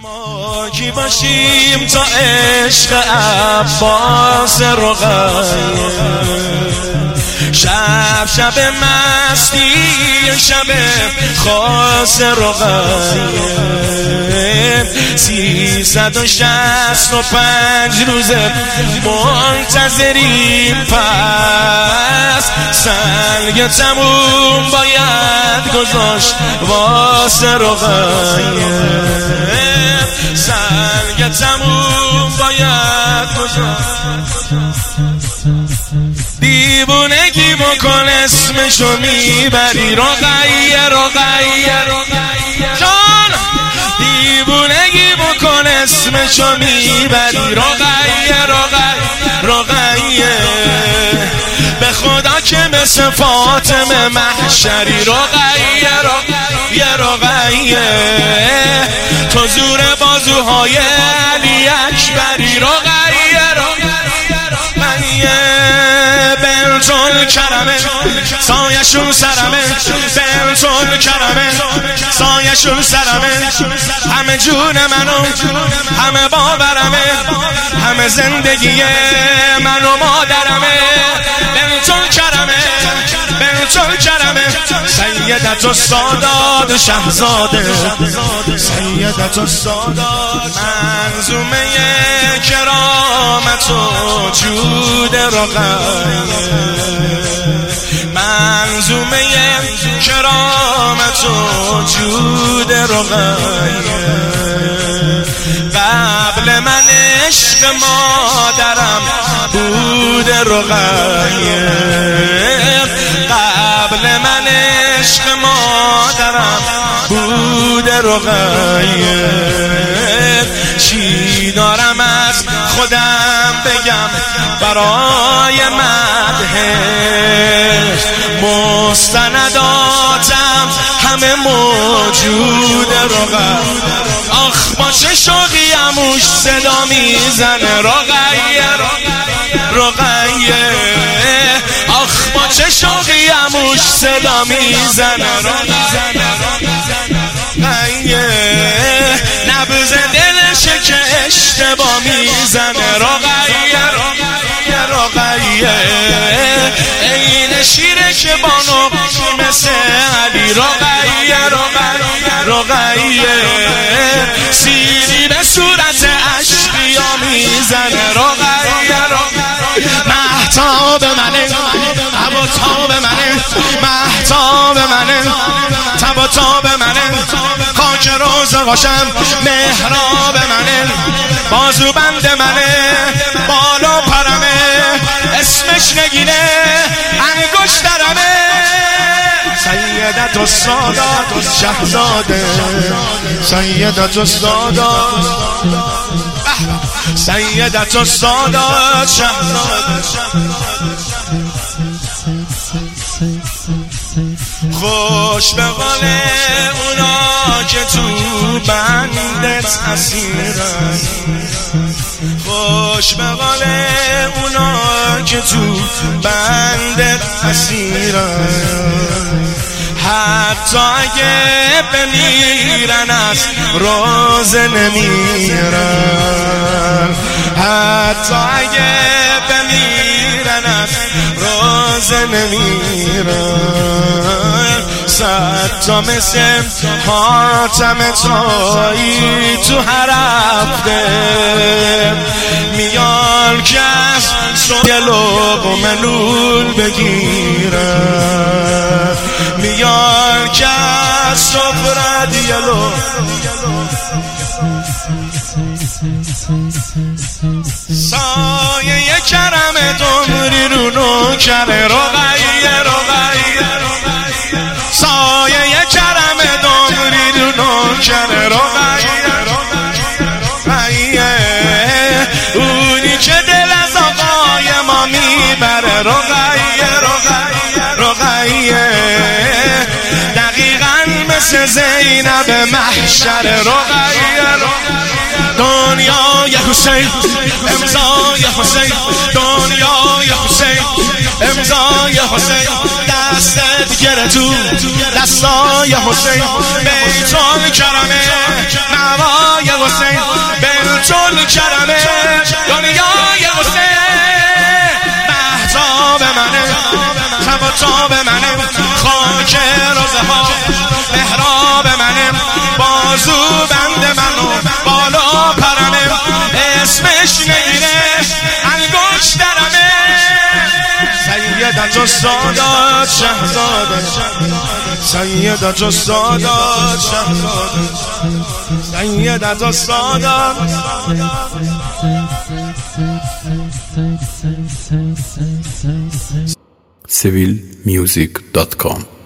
ما کی باشیم تا عشق عباس رقیه، شب شب مستی شب خاص رقیه، 365 روزه منتظریم، پس سنگ تموم باید گذاشت واسه رقیه، سنگ تموم باید گذاشت. دیوونگی بکن اسمشو میبری رقیه رقیه جان، دیوونگی بکن اسمشو میبری رقیه رقیه، به خدا که مثل فاطمه محشری رقیه رقیه، تو زور بازوهای علی اکبری رقیه بنتون کرمه سایشون سرمه، بنتون کرمه سایشون سرمه، همه جون منو همه باورمه، همه زندگی منو مادرمه، بنتون کرمه بنتون کرمه، سیدت و سادات شهزاده، سیدت و سادات، منظومه کرامت و جود رقیه، منظومه کرامت و جود رقیه، قبل من عشق مادرم بود رقیه، قبل من عشق مادرم بود رقیه، چی دارم از خودم بگم برای مدحش، مستنداتم همه موجود رقیه، آخ با چه شوقی عموش صدا میزنه رقیه رقیه، آخ با چه شوقی عموش صدا میزنه رقیه، نبض دلشه که اشتباه میزنه رقیه رقیه، این شیره که بانو مثل علی رقیه رقیه، سیری به صورت اشقیا میزنه رقیه مهتاب منه تب و تاب منه، مهتاب منه تب و تاب منه، خاک روز باشم محراب منه، بازو بند منه بالا پرمه، اسمش نگینه انگشترمه، سیدت و سادات شهزاده، سیدت و سادات، سیدت و سادات شهزاده، خوش به قول اونا که تو بندت اسیرن، خوش به قول اونا که تو بندت اسیرن، حتی اگه بمیرن از روزه نمیرن، حتی اگه بمیرن از روزه نمیرن، صد تا مثل حاتم تایی تو هر هفته میان که از یه لقمه نون بگیرن، میان که از سفرت یه سایه کرم دمری رو نوکر رقیه رقیه، سایه کرم دمری رو نوکر رقیه رقیه، اونی که دل از آقای ما میبره رقیه رقیه، دقیقاً مثل زینب محشر رقیه، دنیای حسین امضای حسین، دنیای حسین امضای حسین دستت گره تو دستای حسین بیتون کرمه نوای حسین بیتون کرمه دنیای حسین مهتاب منه تاب منه خاک روزه ها محراب منه بازو بند منو بالا پرمه اسمش نگیره انگشترمه سیدت و سادات شهزاده سیدت و سادات شهزاده سیدت و سادات civilmusic.com